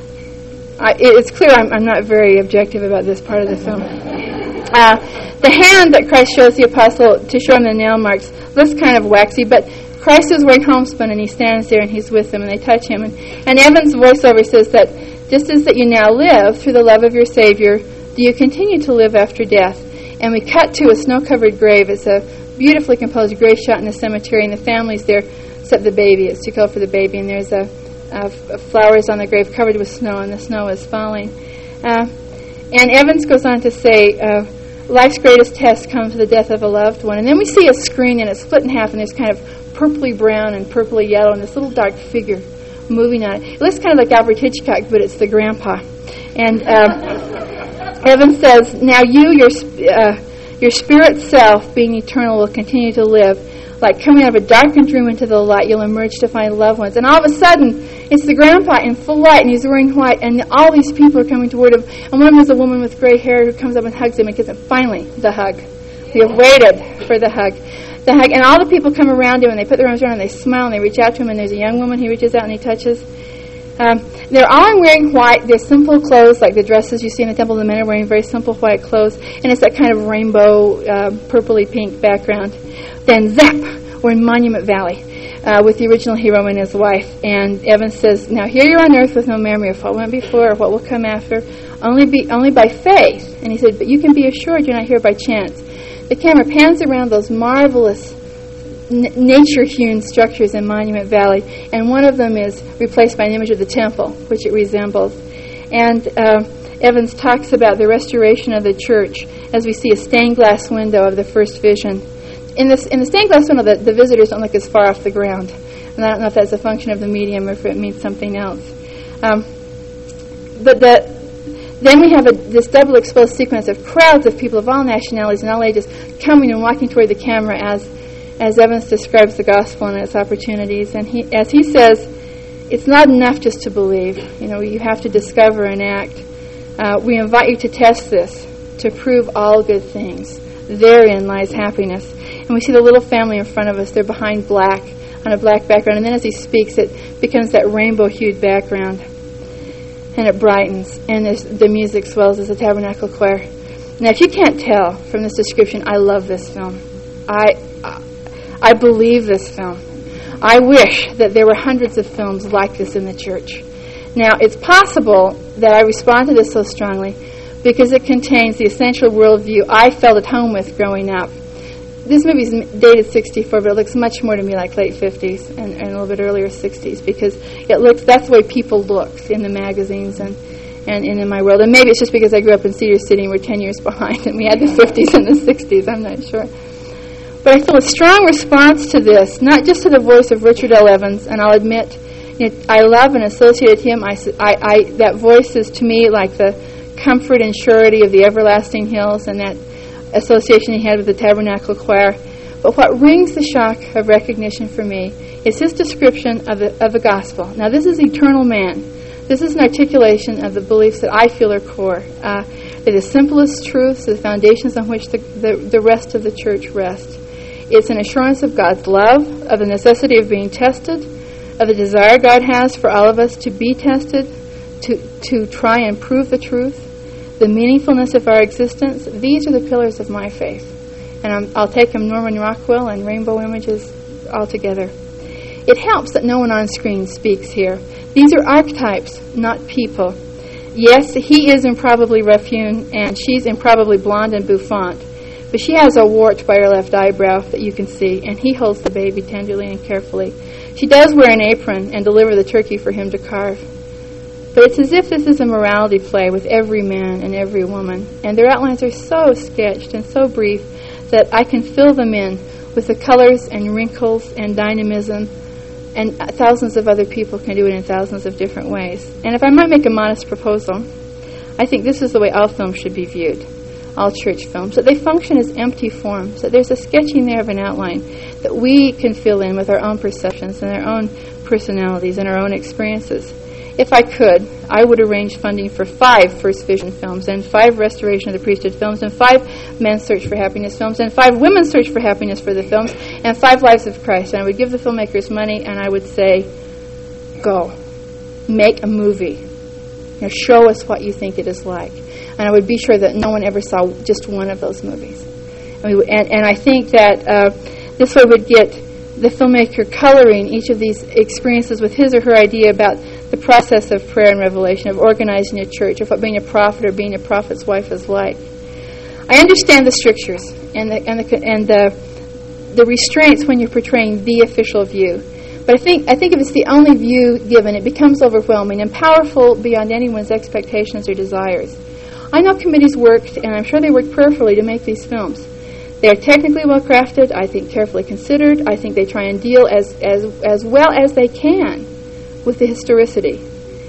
I, it's clear I'm, I'm not very objective about this part of the film. Uh, the hand that Christ shows the apostle to show him the nail marks looks kind of waxy, but Christ is wearing homespun, and he stands there, and he's with them, and they touch him. And, and Evan's voiceover says that just as that you now live through the love of your Savior, do you continue to live after death? And we cut to a snow-covered grave. It's a beautifully composed grave shot in the cemetery, and the family's there, except the baby. It's too cold for the baby, and there's a, a, a flowers on the grave covered with snow, and the snow is falling. Uh, and Evans goes on to say, uh, life's greatest test comes with the death of a loved one. And then we see a screen, and it's split in half, and there's kind of purpley brown and purpley yellow, and this little dark figure moving on it. It looks kind of like Alfred Hitchcock, but it's the grandpa. And uh, Evan says, "Now you, your uh, your spirit self, being eternal, will continue to live. Like coming out of a darkened room into the light, you'll emerge to find loved ones." And all of a sudden, it's the grandpa in full light, and he's wearing white, and all these people are coming toward him. And one of them is a woman with gray hair who comes up and hugs him and gives him finally the hug. We have waited for the hug. The hug, and all the people come around him, and they put their arms around him, and they smile, and they reach out to him, and there's a young woman he reaches out and he touches. Um, they're all wearing white. They're simple clothes, like the dresses you see in the temple. The men are wearing very simple white clothes, and it's that kind of rainbow, uh, purpley pink background. Then, zap, we're in Monument Valley uh, with the original hero and his wife. And Evans says, "Now here you're on earth with no memory of what went before or what will come after, only be only by faith." And he said, "But you can be assured you're not here by chance." The camera pans around those marvelous n- nature-hewn structures in Monument Valley, and one of them is replaced by an image of the temple, which it resembles. And uh, Evans talks about the restoration of the church as we see a stained glass window of the first vision. In, this, in the stained glass window, the, the visitors don't look as far off the ground. And I don't know if that's a function of the medium or if it means something else. Um, but the Then we have a, this double exposed sequence of crowds of people of all nationalities and all ages coming and walking toward the camera as as Evans describes the gospel and its opportunities. And he, as he says, it's not enough just to believe. You know, you have to discover and act. Uh, we invite you to test this, to prove all good things. Therein lies happiness. And we see the little family in front of us. They're behind black, on a black background. And then as he speaks, it becomes that rainbow-hued background. And it brightens. And the music swells as the Tabernacle Choir. Now, if you can't tell from this description, I love this film. I, I believe this film. I wish that there were hundreds of films like this in the church. Now, it's possible that I respond to this so strongly because it contains the essential worldview I felt at home with growing up. This movie is dated sixty-four, but it looks much more to me like late fifties and, and a little bit earlier sixties because it looks, that's the way people looked in the magazines and, and, and in my world. And maybe it's just because I grew up in Cedar City and we're ten years behind and we had the fifties and the sixties, I'm not sure. But I feel a strong response to this, not just to the voice of Richard L. Evans, and I'll admit, you know, I love and associate him. I, I, I, that voice is to me like the comfort and surety of the everlasting hills and that association he had with the Tabernacle Choir. But what rings the shock of recognition for me is his description of the, of the gospel. Now, this is eternal man. This is an articulation of the beliefs that I feel are core. Uh, they're the simplest truths, the foundations on which the, the, the rest of the church rests. It's an assurance of God's love, of the necessity of being tested, of the desire God has for all of us to be tested, to, to try and prove the truth, the meaningfulness of our existence. These are the pillars of my faith. And I'm, I'll take them Norman Rockwell and Rainbow Images all together. It helps that no one on screen speaks here. These are archetypes, not people. Yes, he is improbably rough-hewn, and she's improbably blonde and bouffant. But she has a wart by her left eyebrow that you can see, and he holds the baby tenderly and carefully. She does wear an apron and deliver the turkey for him to carve. But it's as if this is a morality play with every man and every woman, and their outlines are so sketched and so brief that I can fill them in with the colors and wrinkles and dynamism, and thousands of other people can do it in thousands of different ways. And if I might make a modest proposal, I think this is the way all films should be viewed. All church films, that they function as empty forms, that there's a sketching there of an outline that we can fill in with our own perceptions and our own personalities and our own experiences. If I could, I would arrange funding for five First Vision films and five Restoration of the Priesthood films and five Men's Search for Happiness films and five Women's Search for Happiness for the films and five Lives of Christ. And I would give the filmmakers money and I would say, go, make a movie. You know, show us what you think it is like. And I would be sure that no one ever saw just one of those movies. And, we, and, and I think that uh, this way would get the filmmaker coloring each of these experiences with his or her idea about the process of prayer and revelation, of organizing a church, of what being a prophet or being a prophet's wife is like. I understand the strictures and the and the and the, the restraints when you're portraying the official view. But I think I think if it's the only view given, it becomes overwhelming and powerful beyond anyone's expectations or desires. I know committees worked, and I'm sure they worked prayerfully to make these films. They are technically well crafted, I think carefully considered. I think they try and deal as, as, as well as they can with the historicity.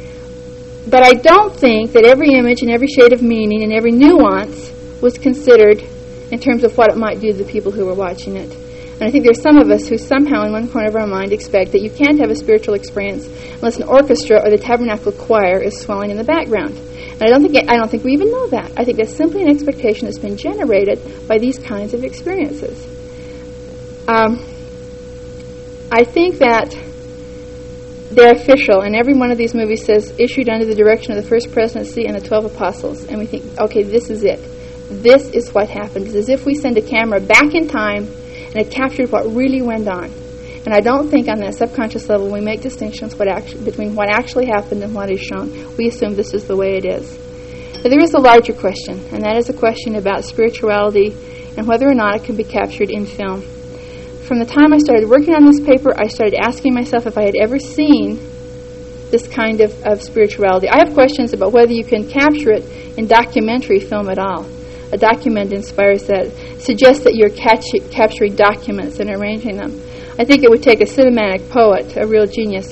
But I don't think that every image and every shade of meaning and every nuance was considered in terms of what it might do to the people who were watching it. And I think there's some of us who somehow in one corner of our mind expect that you can't have a spiritual experience unless an orchestra or the Tabernacle Choir is swelling in the background. And I don't think it, I don't think we even know that. I think that's simply an expectation that's been generated by these kinds of experiences. Um, I think that they're official, and every one of these movies says, issued under the direction of the First Presidency and the Twelve Apostles. And we think, okay, this is it. This is what happened. It's as if we send a camera back in time and it captured what really went on. And I don't think on that subconscious level we make distinctions what actu- between what actually happened and what is shown. We assume this is the way it is. But there is a larger question, and that is a question about spirituality and whether or not it can be captured in film. From the time I started working on this paper, I started asking myself if I had ever seen this kind of, of spirituality. I have questions about whether you can capture it in documentary film at all. A document inspires that, suggests that you're catch- capturing documents and arranging them. I think it would take a cinematic poet, a real genius,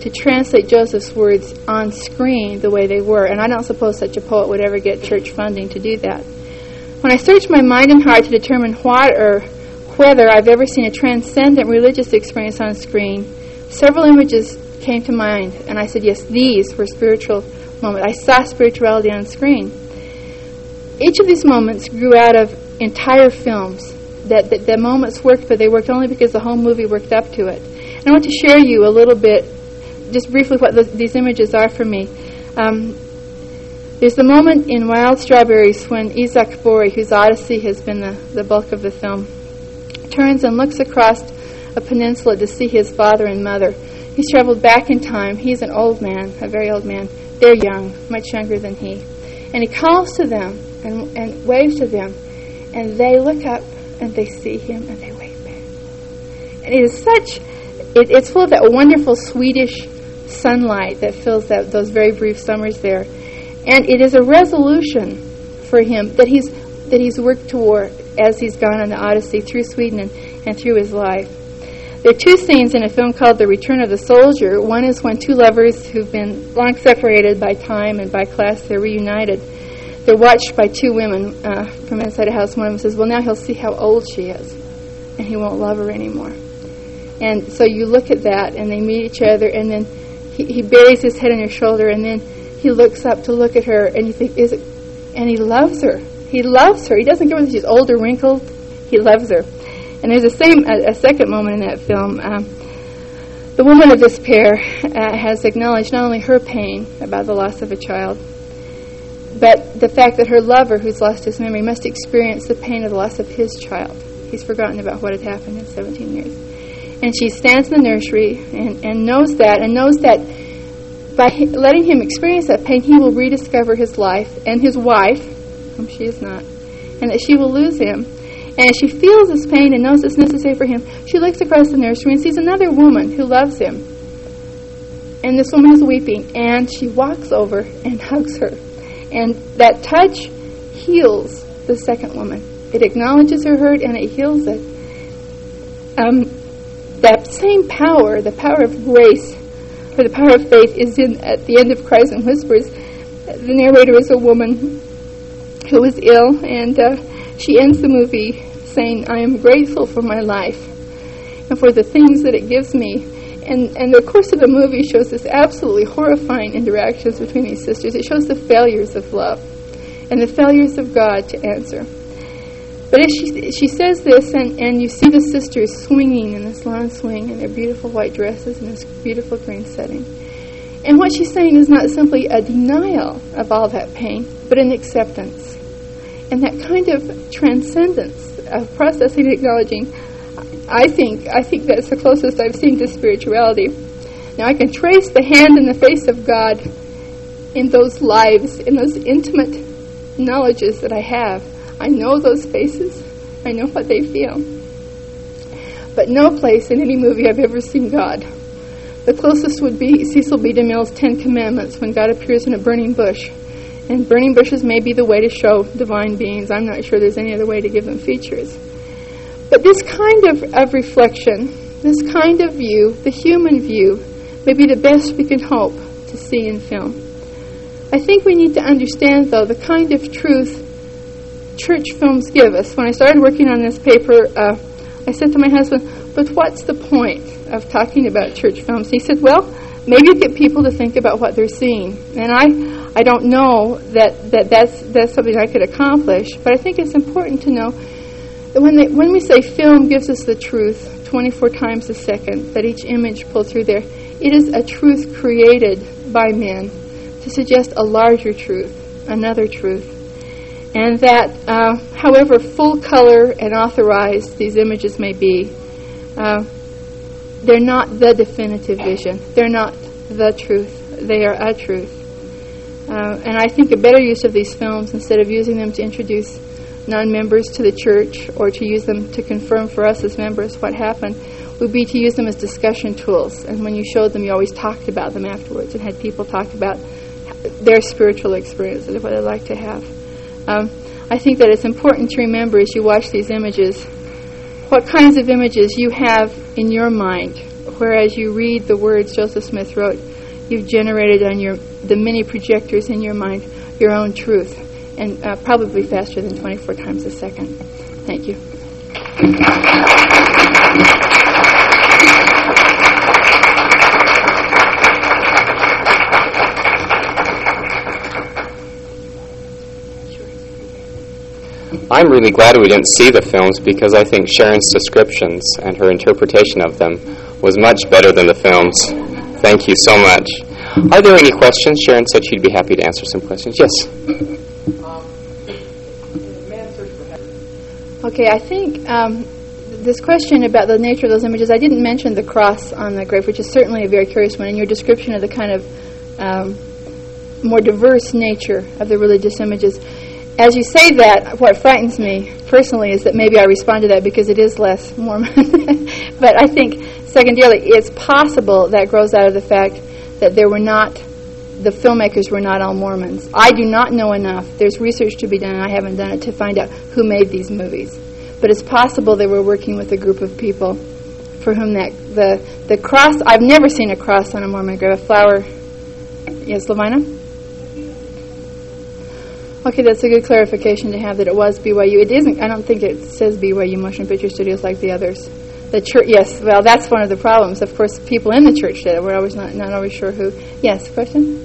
to translate Joseph's words on screen the way they were, and I don't suppose such a poet would ever get church funding to do that. When I searched my mind and heart to determine what or whether I've ever seen a transcendent religious experience on screen, several images came to mind, and I said, yes, these were spiritual moments. I saw spirituality on screen. Each of these moments grew out of entire films. That, that the moments worked, but they worked only because the whole movie worked up to it. And I want to share you a little bit, just briefly, what the, these images are for me. Um, there's the moment in Wild Strawberries when Isaac Bori, whose Odyssey has been the, the bulk of the film, turns and looks across a peninsula to see his father and mother. He's traveled back in time. He's an old man, a very old man. They're young, much younger than he. And he calls to them and, and waves to them, and they look up and they see him and they wave back. And it is such, it, it's full of that wonderful Swedish sunlight that fills that, those very brief summers there. And it is a resolution for him that he's that he's worked toward as he's gone on the Odyssey through Sweden and, and through his life. There are two scenes in a film called The Return of the Soldier. One is when two lovers who've been long separated by time and by class, they're reunited. They're watched by two women uh, from inside a house. One of them says, well, now he'll see how old she is, and he won't love her anymore. And so you look at that, and they meet each other, and then he, he buries his head on her shoulder, and then he looks up to look at her, and you think, is it? And he loves her. He loves her. He doesn't care whether she's old or wrinkled. He loves her. And there's a, same, a, a second moment in that film. Um, the woman of this pair uh, has acknowledged not only her pain about the loss of a child, but the fact that her lover, who's lost his memory, must experience the pain of the loss of his child. He's forgotten about what had happened in seventeen years. And she stands in the nursery and, and knows that, and knows that by he, letting him experience that pain, he will rediscover his life and his wife, whom she is not, and that she will lose him. And as she feels this pain and knows it's necessary for him, she looks across the nursery and sees another woman who loves him. And this woman is weeping, and she walks over and hugs her. And that touch heals the second woman. It acknowledges her hurt and it heals it. Um, that same power, the power of grace, or the power of faith, is in at the end of Cries and Whispers. The narrator is a woman who is ill, and uh, she ends the movie saying, I am grateful for my life and for the things that it gives me. And, and the course of the movie shows this absolutely horrifying interactions between these sisters. It shows the failures of love and the failures of God to answer. But as she she says this, and, and you see the sisters swinging in this long swing in their beautiful white dresses in this beautiful green setting. And what she's saying is not simply a denial of all that pain, but an acceptance. And that kind of transcendence of processing and acknowledging, I think I think that's the closest I've seen to spirituality. Now I can trace the hand and the face of God in those lives, in those intimate knowledges that I have. I know those faces. I know what they feel. But no place in any movie I've ever seen God. The closest would be Cecil B. DeMille's Ten Commandments, when God appears in a burning bush. And burning bushes may be the way to show divine beings. I'm not sure there's any other way to give them features. But this kind of, of reflection, this kind of view, the human view, may be the best we can hope to see in film. I think we need to understand, though, the kind of truth church films give us. When I started working on this paper, uh, I said to my husband, but what's the point of talking about church films? He said, well, maybe you get people to think about what they're seeing. And I I don't know that, that that's, that's something I could accomplish, but I think it's important to know that when, they, when we say film gives us the truth twenty-four times a second, that each image pulled through there, it is a truth created by men to suggest a larger truth, another truth. And that, uh, however full color and authorized these images may be, uh, they're not the definitive vision. They're not the truth. They are a truth. Uh, and I think a better use of these films, instead of using them to introduce non-members to the church or to use them to confirm for us as members what happened, would be to use them as discussion tools. And when you showed them, you always talked about them afterwards and had people talk about their spiritual experiences and what they'd like to have. Um, I think that it's important to remember as you watch these images what kinds of images you have in your mind whereas you read the words Joseph Smith wrote, you've generated on your the mini projectors in your mind your own truth, and uh, probably faster than twenty-four times a second. Thank you. I'm really glad we didn't see the films because I think Sharon's descriptions and her interpretation of them was much better than the films. Thank you so much. Are there any questions? Sharon said she'd be happy to answer some questions. Yes? Okay, I think um, this question about the nature of those images, I didn't mention the cross on the grave, which is certainly a very curious one, in your description of the kind of um, more diverse nature of the religious images. As you say that, what frightens me personally is that maybe I respond to that because it is less Mormon. But I think, secondarily, it's possible that grows out of the fact that there were not, the filmmakers were not all Mormons. I do not know enough. There's research to be done, and I haven't done it, to find out who made these movies. But it's possible they were working with a group of people for whom that, the, the cross, I've never seen a cross on a Mormon grave, a flower. Yes, Lavina? Okay, that's a good clarification to have that it was B Y U. It isn't. I don't think it says B Y U Motion Picture Studios like the others. The church, yes. Well, that's one of the problems. Of course, people in the church did it. We're always not not always sure who. Yes, question.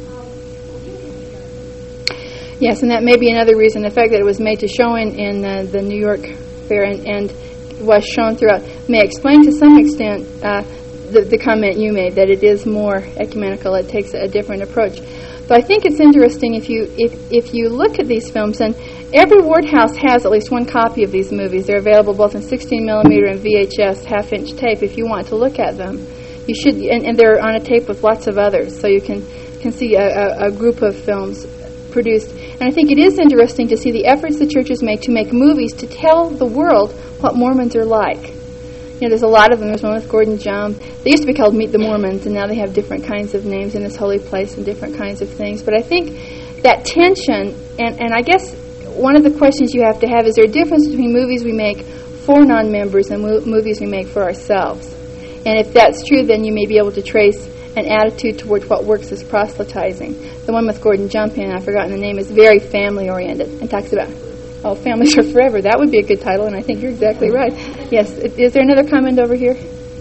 Yes, and that may be another reason. The fact that it was made to show in in uh, the New York Fair and, and was shown throughout may explain to some extent uh, the, the comment you made that it is more ecumenical. It takes a different approach. But I think it's interesting if you if if you look at these films, and every ward house has at least one copy of these movies. They're available both in sixteen millimeter and V H S half-inch tape if you want to look at them. You should, and, and they're on a tape with lots of others, so you can can see a, a, a group of films produced. And I think it is interesting to see the efforts the churches make to make movies to tell the world what Mormons are like. You know, there's a lot of them. There's one with Gordon Jump. They used to be called Meet the Mormons, and now they have different kinds of names in this holy place and different kinds of things. But I think that tension, and, and I guess one of the questions you have to have is there a difference between movies we make for non-members and mo- movies we make for ourselves? And if that's true, then you may be able to trace an attitude toward what works as proselytizing. The one with Gordon Jump in, I've forgotten the name, is very family-oriented and talks about, oh, families are forever. That would be a good title, and I think you're exactly right. Yes. Is there another comment over here?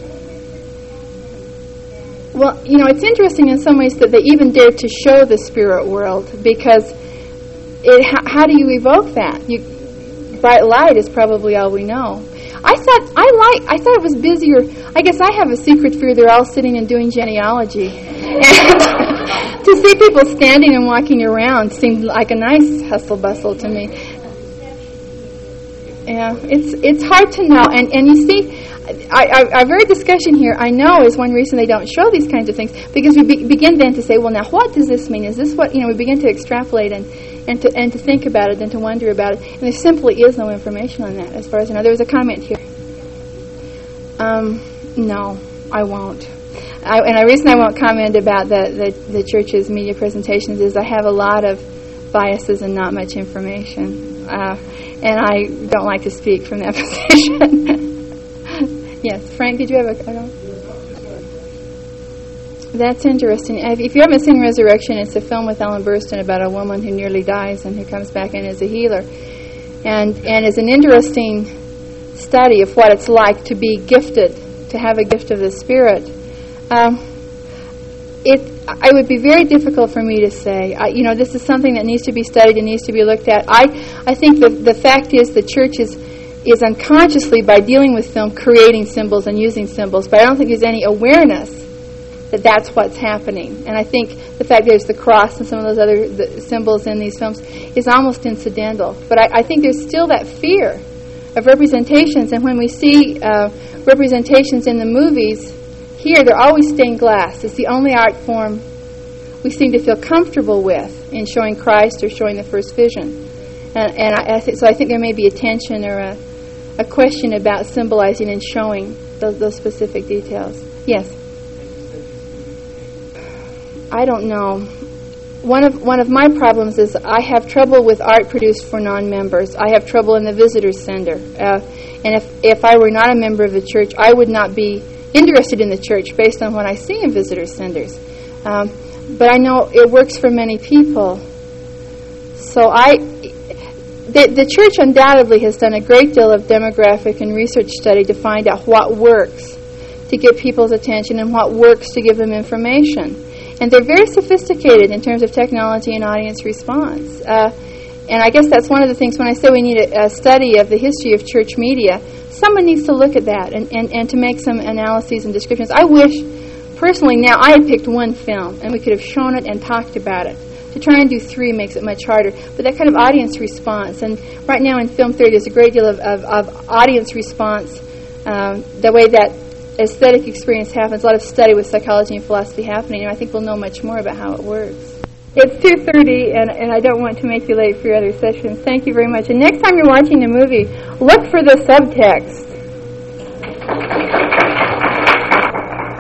Well, you know, it's interesting in some ways that they even dared to show the spirit world, because it, how, how do you evoke that? You, bright light is probably all we know. I thought I like. I thought it was busier. I guess I have a secret fear. They're all sitting and doing genealogy, and to see people standing and walking around seemed like a nice hustle bustle to me. Yeah, it's it's hard to know, and and you see, I, I, our very discussion here, I know, is one reason they don't show these kinds of things, because we be, begin then to say, well, now what does this mean? Is this what, you know? We begin to extrapolate and and to and to think about it and to wonder about it, and there simply is no information on that, as far as I know. There was a comment here. Um, no, I won't. I, and the reason I won't comment about the, the the church's media presentations is I have a lot of biases and not much information. Uh, And I don't like to speak from that position. Yes, Frank, did you have a... I don't... That's interesting. If you haven't seen Resurrection, it's a film with Ellen Burstyn about a woman who nearly dies and who comes back in as a healer. And and it's an interesting study of what it's like to be gifted, to have a gift of the Spirit. Um, it... It would be very difficult for me to say. I, you know, this is something that needs to be studied and needs to be looked at. I, I think the the fact is the church is, is unconsciously, by dealing with film, creating symbols and using symbols. But I don't think there's any awareness that that's what's happening. And I think the fact there's the cross and some of those other the symbols in these films is almost incidental. But I, I think there's still that fear of representations. And when we see uh, representations in the movies, here, they're always stained glass. It's the only art form we seem to feel comfortable with in showing Christ or showing the first vision. And, and I, I th- so I think there may be a tension or a, a question about symbolizing and showing those, those specific details. Yes? I don't know. One of one of my problems is I have trouble with art produced for non-members. I have trouble in the visitor center. Uh, and if, if I were not a member of the church, I would not be interested in the church based on what I see in visitor centers. Um, but I know it works for many people. So I, the, the church undoubtedly has done a great deal of demographic and research study to find out what works to get people's attention and what works to give them information. And they're very sophisticated in terms of technology and audience response. Uh, and I guess that's one of the things when I say we need a, a study of the history of church media, someone needs to look at that and, and, and to make some analyses and descriptions. I wish, personally, now I had picked one film and we could have shown it and talked about it. To try and do three makes it much harder. But that kind of audience response, and right now in film theory there's a great deal of, of, of audience response, um, the way that aesthetic experience happens, a lot of study with psychology and philosophy happening, and I think we'll know much more about how it works. It's two thirty, and, and I don't want to make you late for your other sessions. Thank you very much. And next time you're watching a movie, look for the subtext.